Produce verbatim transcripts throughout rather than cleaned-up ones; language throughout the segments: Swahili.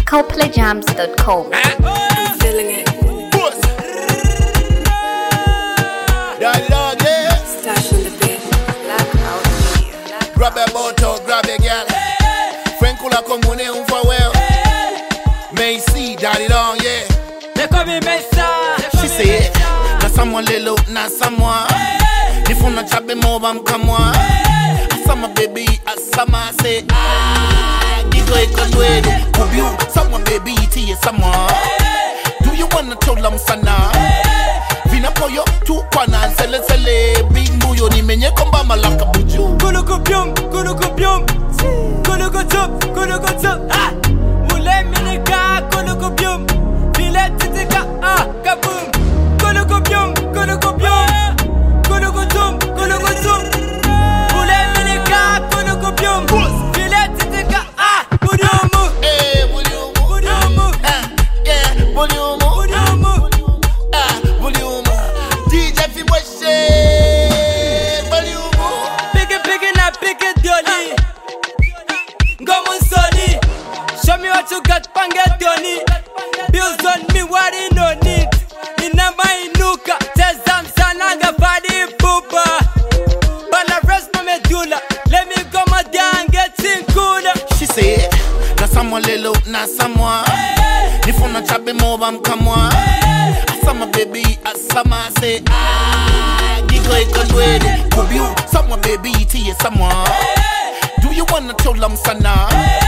coplay jams dot com. I'm feeling it. Stash on the beat. Blackout media. Grab a bottle, grab a girl. Frankula komune unfa well. Macy, daddy long, yeah. They call me Mesa. She say, na someone little, na someone. If you not chabe more, I'm come on. Asama baby, asama say, ah, gigo ekondwe. Kubiu, someone baby, iti someone. Do you wanna tell them sana? Vina poyo, tu kwana, sele sele. Big muyo ni menye komba malaka buju. Kulu kubyum, kulu kubyum. Kulu kutup, kulu kutup. Ah, mule minika, kulu kubyum. Vile titika, ah, kaboom. Kulu kubyum, kulu kubyum. Kulu kutum, kulu kutum. Mule minika, kulu kubyum. Vile titika, ah, budumu. Eh, budumu. Budumu. Ah, yeah, budumu. Budumu. Ah, budumu. D J Fibweshe, budumu. Pick it, pick it, now pick it, Donny. Go Musoni. Show me what you got, Panga Donny. Bills on me, what you no need. Inama inuka, tezam sananga body poopa. Bana rest my medulla. Let me go my down, get in cooler. She said, na someone little, na someone. If you not chabe more, I'm come on. Asama baby, asama say, ah, gigo ekondwe. Kubiu, someone baby, iti someone. Do you wanna tell them sana?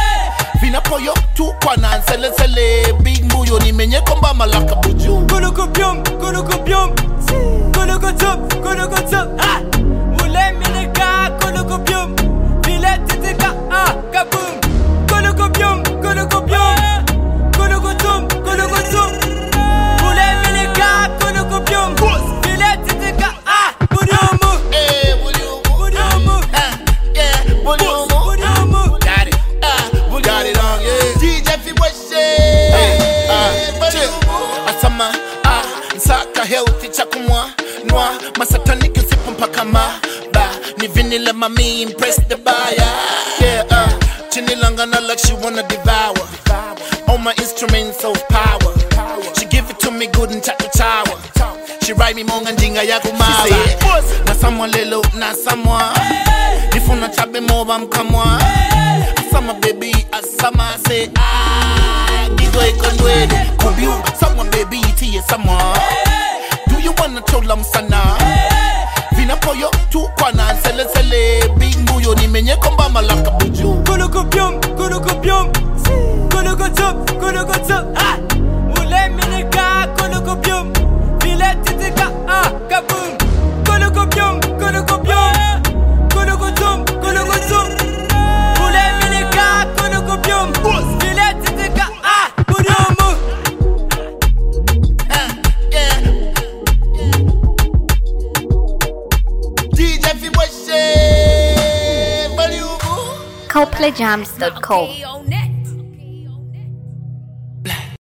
Vina poyo, tu kwana, sele sele. Big muyo ni menye komba malaka buju. Kulu kubyum, kulu kubyum. Kulu kutup, kulu kutup. Ah, mule minika, kulu kubyum. Vile titika, ah, kaboom. Kulu kubyum, kulu kubyum. Kulu kutum, kulu kutum. Mule minika, kulu kubyum. Vile titika, ah, budumu. Eh, budumu. Budumu. Ah, yeah, budumu. Budumu. Got it, ah, got it on, yeah. D J Fibweshe, hey, ah, chill. Asama, ah, nsaka healthy chakumwa, nwa, masataniki sipo mpaka ma, ba, ni vinile mami impress the buyer, yeah, ah, chini langana like she wanna devour, all my instruments of power, she give it to me good and chat to tower, she write me monga njinga ya kumawa, she say, na someone lelo, na someone, if you not chabe more, I'm come on. Asama baby, asama say, ah, gigo ekondwe. Kubiu, someone baby, iti someone. Do you wanna tell them sana? Vina poyo, tu kwana, sele sele. Big muyo ni menye komba malaka buju. Kulu kubyum, kulu kubyum. Kulu kutup, kulu kutup. Ah, mule minika, kulu kubyum. Vile titika, ah, kaboom. Kulu kubyum, kulu kubyum. Kulu kutum, kulu kutum. Mule minika, kulu kubyum. Vile titika, ah, budumu. Ah, yeah. D J Fibweshe, volume. coplay jams dot com. Okay, on that.